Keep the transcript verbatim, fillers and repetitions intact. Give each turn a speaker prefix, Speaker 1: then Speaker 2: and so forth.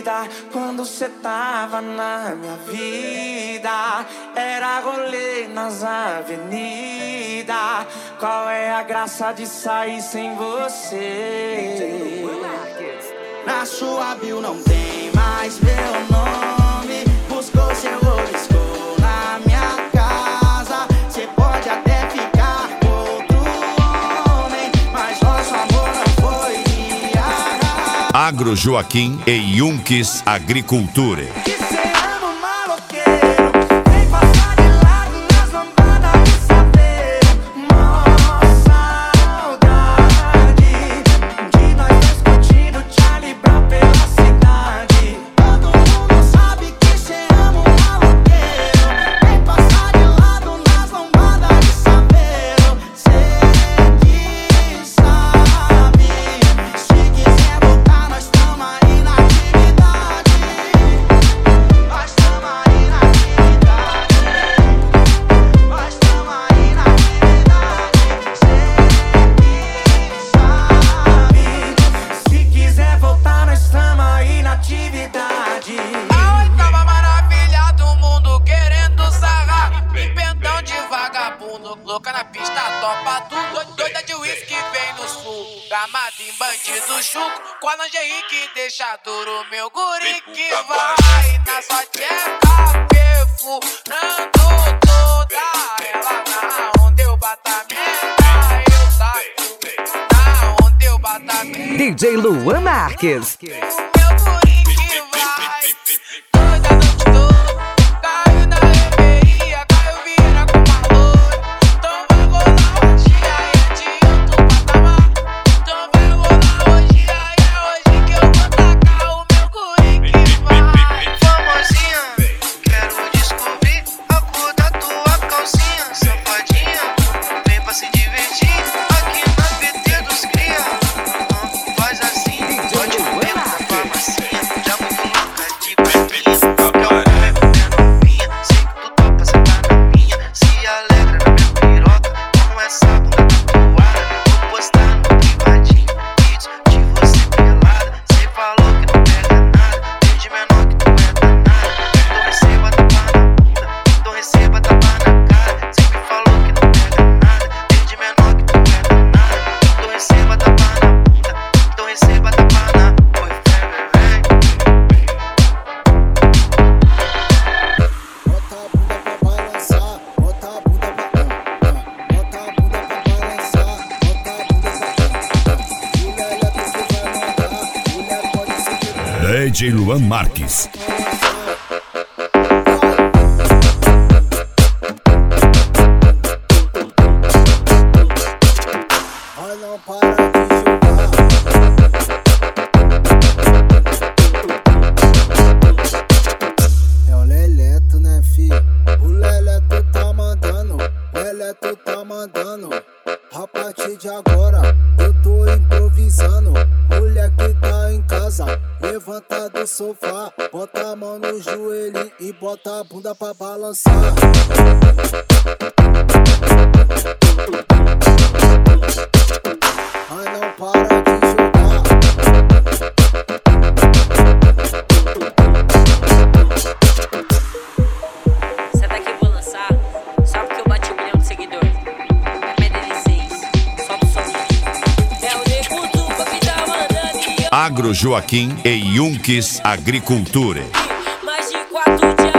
Speaker 1: vida, quando cê tava na minha vida, era rolê nas avenidas. Qual é a graça de sair sem você? Na sua bio não tem mais meu nome. Buscou seu riscou na minha casa. Cê pode até ficar com outro homem, mas nosso amor não foi viajar.
Speaker 2: Agro Joaquim e Yunques Agricultura.
Speaker 3: Louca na pista, topa tudo. Doida de uísque vem do sul. Gamada em bandido chuco. Com a lingerie que deixa duro. Meu guri que vai na sua tcheca perfurando toda ela. Na onde eu batamenta, eu saco. Na onde eu batamenta.
Speaker 4: D J Luan Marques.
Speaker 3: Meu guri que vai doida noite toda. Caiu na reveria, caiu vira com valor.
Speaker 2: D J Luan Marques.
Speaker 5: É o Leleto, né, fi? O Leleto tá mandando, o Leleto tá mandando. A partir de agora eu tô improvisando. Mulher que tá em casa, levanta do sofá, bota a mão no joelho e bota a bunda pra balançar. Mas não para de jogar.
Speaker 6: Essa daqui eu vou lançar só porque eu bati um milhão de seguidores. É P D L seis, solta o som. É o nego Tupa que tá mandando.
Speaker 2: Agro Joaquim e Yunques Agricultura.
Speaker 6: Mais de quatro dias.